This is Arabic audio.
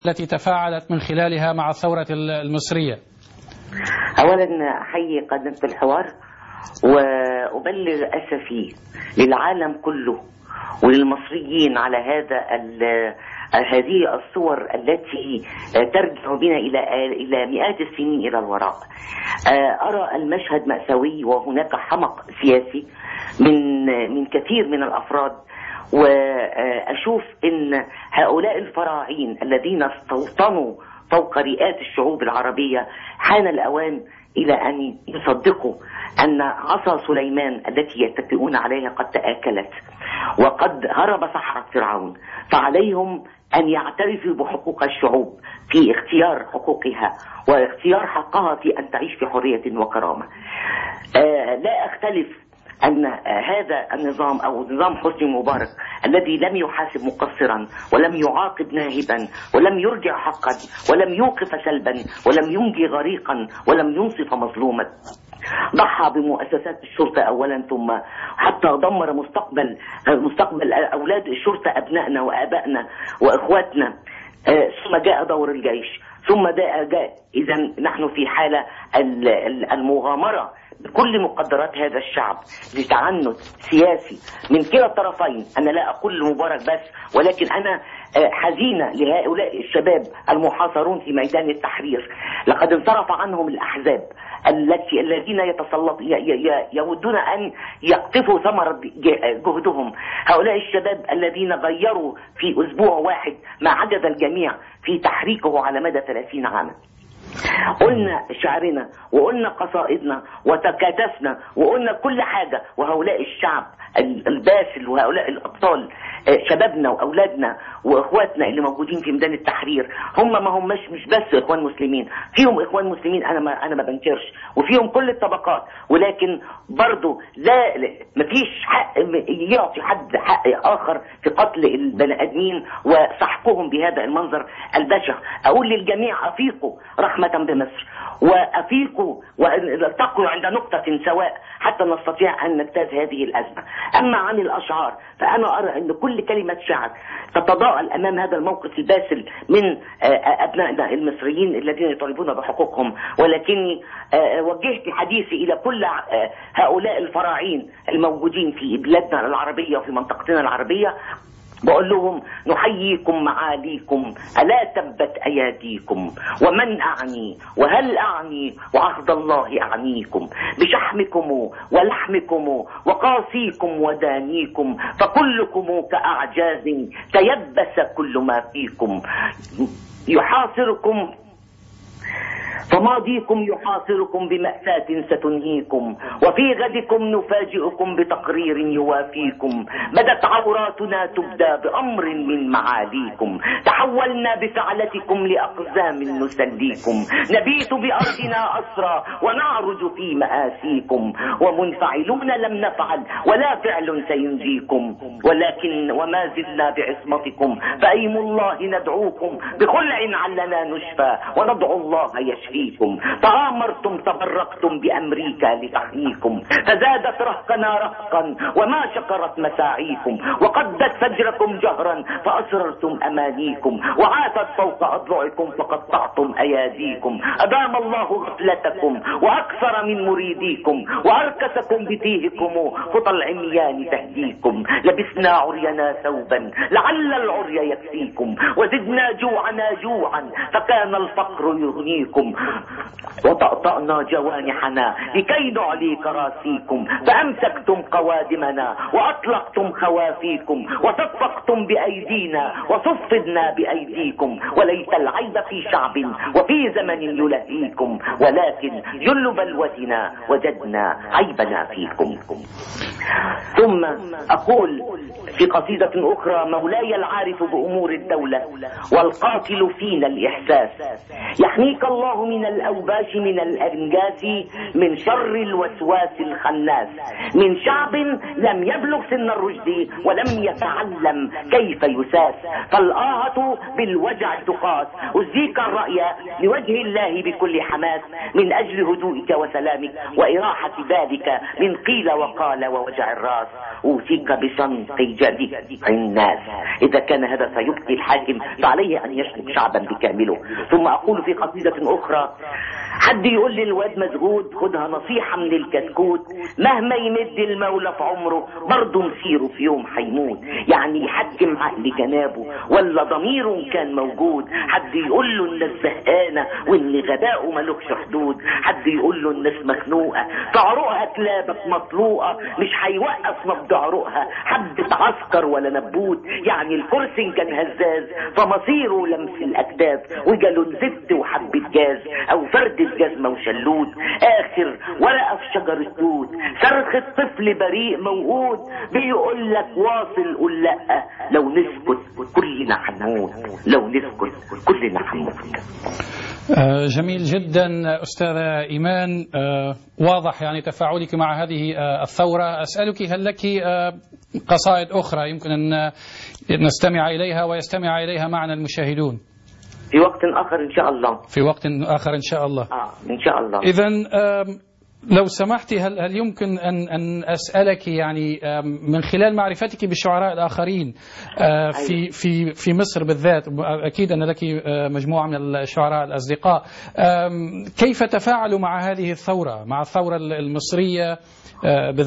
التي تفاعلت من خلالها مع الثورة المصرية؟ أولا أحيي قادة الحوار وأبلغ أسفي للعالم كله وللمصريين على هذه الصور التي ترجع بنا إلى مئات السنين إلى الوراء. أرى المشهد مأساوي، وهناك حمق سياسي من كثير من الأفراد، وأشوف أن هؤلاء الفراعين الذين استوطنوا فوق رئات الشعوب العربية حان الأوان إلى أن يصدقوا أن عصا سليمان التي يتكئون عليها قد تآكلت وقد هرب سحرة فرعون، فعليهم أن يعترفوا بحقوق الشعوب في اختيار حقوقها واختيار حقها في أن تعيش في حرية وكرامة. لا أختلف أن هذا النظام أو نظام حسني مبارك الذي لم يحاسب مقصرا ولم يعاقب ناهبا ولم يرجع حقا ولم يوقف سلبا ولم ينجي غريقا ولم ينصف مظلوما، ضحى بمؤسسات الشرطة أولا، ثم حتى دمر مستقبل أولاد الشرطة، أبنائنا وآبائنا وإخواتنا، ثم جاء دور الجيش، ثم جاء إذا نحن في حالة المغامرة بكل مقدرات هذا الشعب لتعنت سياسي من كلا الطرفين. أنا لا أقول مبارك بس، ولكن أنا حزينة لهؤلاء الشباب المحاصرون في ميدان التحرير. لقد انصرف عنهم الأحزاب الذين يودون أن يقطفوا ثمرة جهدهم. هؤلاء الشباب الذين غيروا في أسبوع واحد ما عجز الجميع في تحريكه على مدى 30 عاما. قلنا شعرنا وقلنا قصائدنا وتكاتفنا وقلنا كل حاجة، وهؤلاء الشعب الباسل وهؤلاء الأبطال شبابنا وأولادنا وإخواتنا اللي موجودين في ميدان التحرير هم ما هم مش بس إخوان مسلمين، فيهم إخوان مسلمين أنا ما بنكرش، وفيهم كل الطبقات، ولكن برضو لا مفيش حق يعطي حد حق آخر في قتل البني آدمين وسحقهم بهذا المنظر البشع. أقول للجميع أفيقوا رحمة بمصر، وأفيقوا والتقوا عند نقطة سواء حتى نستطيع أن نجتاز هذه الأزمة. أما عن الأشعار فأنا أرى أن كل كلمة شعر تتضاءل أمام هذا الموقف الباسل من أبنائنا المصريين الذين يطالبون بحقوقهم، ولكني وجهت حديثي إلى كل هؤلاء الفراعين الموجودين في بلادنا العربية وفي منطقتنا العربية، بقول لهم نحييكم معاليكم، ألا تبت أياديكم، ومن أعني وهل أعني وعهد الله أعنيكم، بشحمكم ولحمكم وقاسيكم ودانيكم، فكلكم كأعجاز تيبس كل ما فيكم، يحاصركم فماضيكم يحاصركم بمأساة ستنهيكم، وفي غدكم نفاجئكم بتقرير يوافيكم، بدت عوراتنا تبدى بأمر من معاليكم، تحولنا بفعلتكم لأقزام نسليكم، نبيت بأرضنا أسرى ونعرج في مآسيكم، ومنفعلون لم نفعل ولا فعل سينجيكم، ولكن وما زلنا بعصمتكم، فأيم الله ندعوكم بخلع علنا نشفى وندعو الله يشفيكم، تآمرتم تبرقتم بأمريكا لتحميكم، فزادت رهقنا رهقا وما شكرت مساعيكم، وقدت فجركم جهرا فأسررتم أمانيكم، وعاتت فوق أضلعكم فقطعتم أياديكم، أدام الله غفلتكم وأكثر من مريديكم، وأركسكم بتيهكم خطى العميان تهديكم، لبسنا عرينا ثوبا لعل العري يكفيكم، وزدنا جوعنا جوعا فكان الفقر يغنيكم، وطأطأنا جوانحنا لكي نعلي كراسيكم، فأمسكتم قوادمنا وأطلقتم خوافيكم، وصفقتم بأيدينا وصفدنا بأيديكم، وليس العيب في شعب وفي زمن يلهيكم، ولكن جل بلوتنا وجدنا عيبنا فيكم. ثم أقول في قصيدة أخرى: مولاي العارف بأمور الدولة والقاتل فينا الإحساس، يحميك الله من الأوباش من الأنجاس من شر الوسواس الخناس، من شعب لم يبلغ سن الرشد ولم يتعلم كيف يساس، فالآهة بالوجع تقاس، أزيك الرأي لوجه الله بكل حماس، من أجل هدوئك وسلامك وإراحة بالك من قيل وقال ووجع الراس، أوصيك بشنق جديد الناس. إذا كان هذا سيبقي الحاكم فعليه أن يشنق شعبا بكامله. ثم أقول في قصيدة أخرى: حد يقول لي الواد مسجود، خدها نصيحة من الكتكوت، مهما يمد المولى في عمره برضه مسيره في يوم هيموت، يعني يحكم عقل جنابه ولا ضميره كان موجود. حد يقول له الناس زهقانة وان غباؤه ملوكش حدود، حد يقول له الناس مخنوقة تعرقها كلابك مطلوقة، مش هيوقف نبض عروقها حد عسكر ولا نبوت، يعني الكرسي كان هزاز فمصيره لمس الأكتاف، وجالون زبت وحبة جاز أو فرد الجزمة وشلوت، آخر ورقة في شجر التوت، صرخ الطفل بريء موجود بيقول لك واصل قول لأ، لو نسكت كلنا هنموت، لو نسكت كلنا هنموت. جميل جدا أستاذة إيمان، واضح يعني تفاعلك مع هذه الثورة. أسألك هل لك قصائد أخرى يمكن أن نستمع إليها ويستمع إليها معنا المشاهدون في وقت آخر إن شاء الله؟ في وقت آخر إن شاء الله. إن شاء الله. إذن لو سمحتي هل يمكن أن أسألك يعني من خلال معرفتك بالشعراء الآخرين في مصر بالذات، أكيد أن لك مجموعة من الشعراء الأصدقاء، كيف تفاعلوا مع هذه الثورة، مع الثورة المصرية